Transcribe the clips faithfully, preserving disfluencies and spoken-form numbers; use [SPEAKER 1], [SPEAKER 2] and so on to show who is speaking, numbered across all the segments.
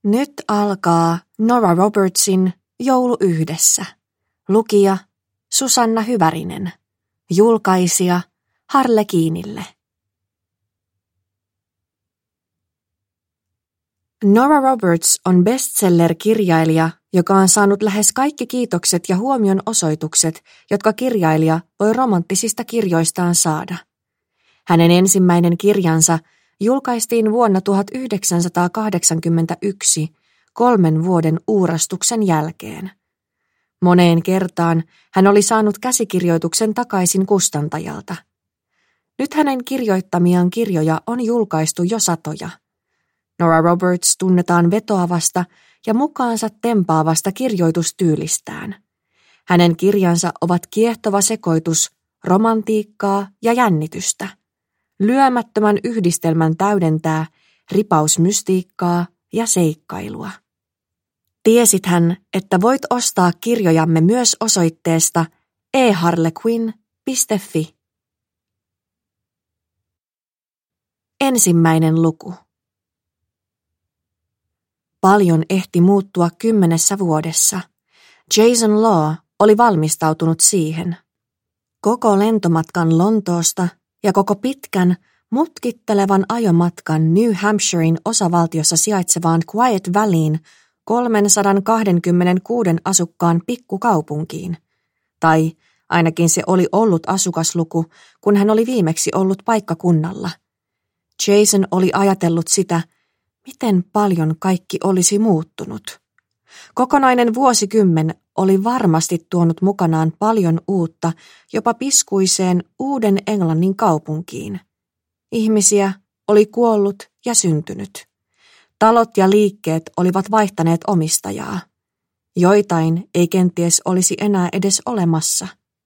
[SPEAKER 1] Nyt alkaa Nora Robertsin Joulu yhdessä. Lukija Susanna Hyvärinen. Julkaisija Harlekiinille. Nora Roberts on bestseller-kirjailija, joka on saanut lähes kaikki kiitokset ja huomion osoitukset, jotka kirjailija voi romanttisista kirjoistaan saada. Hänen ensimmäinen kirjansa julkaistiin vuonna tuhatyhdeksänsataakahdeksankymmentäyksi, kolmen vuoden uurastuksen jälkeen. Moneen kertaan hän oli saanut käsikirjoituksen takaisin kustantajalta. Nyt hänen kirjoittamiaan kirjoja on julkaistu jo satoja. Nora Roberts tunnetaan vetoavasta ja mukaansa tempaavasta kirjoitustyylistään. Hänen kirjansa ovat kiehtova sekoitus romantiikkaa ja jännitystä. Lyömättömän yhdistelmän täydentää ripaus mystiikkaa ja seikkailua. Tiesithän, että voit ostaa kirjojamme myös osoitteesta e harlequin piste fi. Ensimmäinen luku. Paljon ehti muuttua kymmenessä vuodessa. Jason Law oli valmistautunut siihen. Koko lentomatkan Lontoosta ja koko pitkän, mutkittelevan ajomatkan New Hampshirein osavaltiossa sijaitsevaan Quiet Valleyin kolmesataakaksikymmentäkuusi asukkaan pikkukaupunkiin. Tai ainakin se oli ollut asukasluku, kun hän oli viimeksi ollut paikkakunnalla. Jason oli ajatellut sitä, miten paljon kaikki olisi muuttunut. Kokonainen vuosikymmen oli varmasti tuonut mukanaan paljon uutta, jopa piskuiseen Uuden Englannin kaupunkiin. Ihmisiä oli kuollut ja syntynyt. Talot ja liikkeet olivat vaihtaneet omistajaa. Joitain ei kenties olisi enää edes olemassa.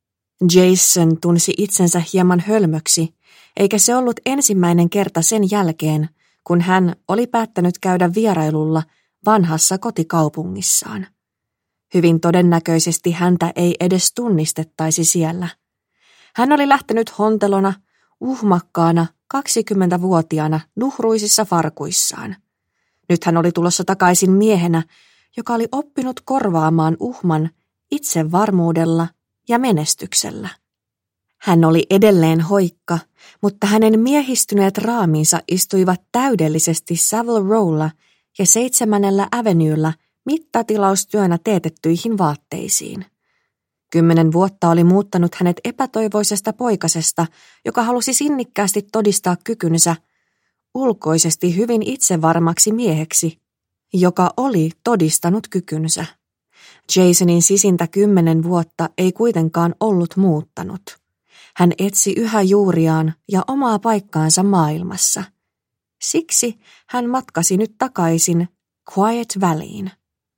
[SPEAKER 1] Jason tunsi itsensä hieman hölmöksi, eikä se ollut ensimmäinen kerta sen jälkeen, kun hän oli päättänyt käydä vierailulla vanhassa kotikaupungissaan. Hyvin todennäköisesti häntä ei edes tunnistettaisi siellä. Hän oli lähtenyt hontelona, uhmakkaana, kaksikymmentävuotiaana nuhruisissa farkuissaan. Nyt hän oli tulossa takaisin miehenä, joka oli oppinut korvaamaan uhman itsevarmuudella ja menestyksellä. Hän oli edelleen hoikka, mutta hänen miehistyneet raaminsa istuivat täydellisesti Savile Rowlla ja seitsemännellä Avenuella mittatilaustyönä teetettyihin vaatteisiin. Kymmenen vuotta oli muuttanut hänet epätoivoisesta poikasesta, joka halusi sinnikkäästi todistaa kykynsä, ulkoisesti hyvin itsevarmaksi mieheksi, joka oli todistanut kykynsä. Jasonin sisintä kymmenen vuotta ei kuitenkaan ollut muuttanut. Hän etsi yhä juuriaan ja omaa paikkaansa maailmassa. Siksi hän matkasi nyt takaisin Quiet Valleyin.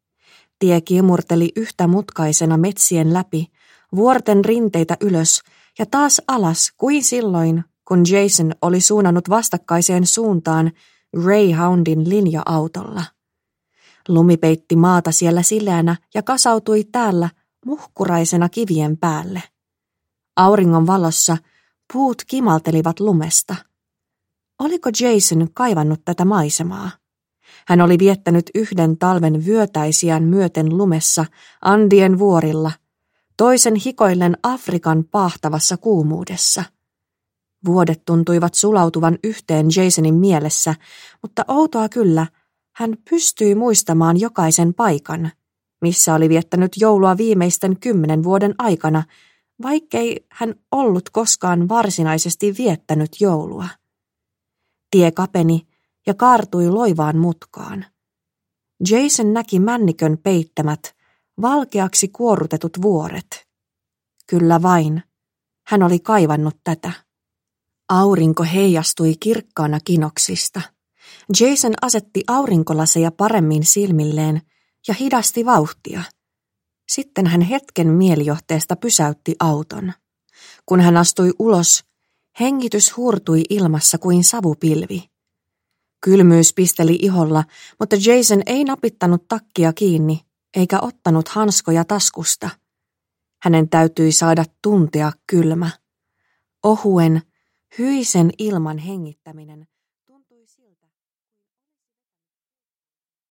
[SPEAKER 1] Tie kiemurteli yhtä mutkaisena metsien läpi, vuorten rinteitä ylös ja taas alas kuin silloin, kun Jason oli suunnannut vastakkaiseen suuntaan Greyhoundin linja-autolla. Lumi peitti maata siellä sileänä ja kasautui täällä muhkuraisena kivien päälle. Auringon valossa puut kimaltelivat lumesta. Oliko Jason kaivannut tätä maisemaa? Hän oli viettänyt yhden talven vyötäisiään myöten lumessa Andien vuorilla, toisen hikoillen Afrikan paahtavassa kuumuudessa. Vuodet tuntuivat sulautuvan yhteen Jasonin mielessä, mutta outoa kyllä, hän pystyi muistamaan jokaisen paikan, missä oli viettänyt joulua viimeisten kymmenen vuoden aikana, vaikkei hän ollut koskaan varsinaisesti viettänyt joulua. Tie kapeni ja kaartui loivaan mutkaan. Jason näki männikön peittämät, valkeaksi kuorrutetut vuoret. Kyllä vain, hän oli kaivannut tätä. Aurinko heijastui kirkkaana kinoksista. Jason asetti aurinkolaseja paremmin silmilleen ja hidasti vauhtia. Sitten hän hetken mielijohteesta pysäytti auton. Kun hän astui ulos, hengitys huurtui ilmassa kuin savupilvi. Kylmyys pisteli iholla, mutta Jason ei napittanut takkia kiinni eikä ottanut hanskoja taskusta. Hänen täytyi saada tuntea kylmä. Ohuen, hyisen ilman hengittäminen